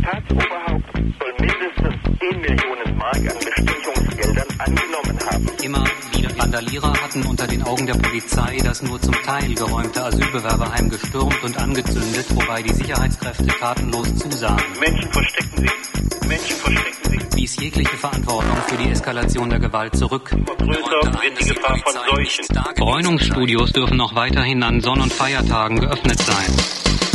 Staatsoberhaupt soll mindestens 10 Millionen Mark an Bestechungsgeldern angenommen haben. Immer wieder Randalierer hatten unter den Augen der Polizei das nur zum Teil geräumte Asylbewerberheim gestürmt und angezündet, wobei die Sicherheitskräfte tatenlos zusahen. Menschen verstecken sich. Wies jegliche Verantwortung für die Eskalation der Gewalt zurück. Größer wird die Gefahr von Seuchen. Bräunungsstudios dürfen noch weiterhin an Sonn- und Feiertagen geöffnet sein.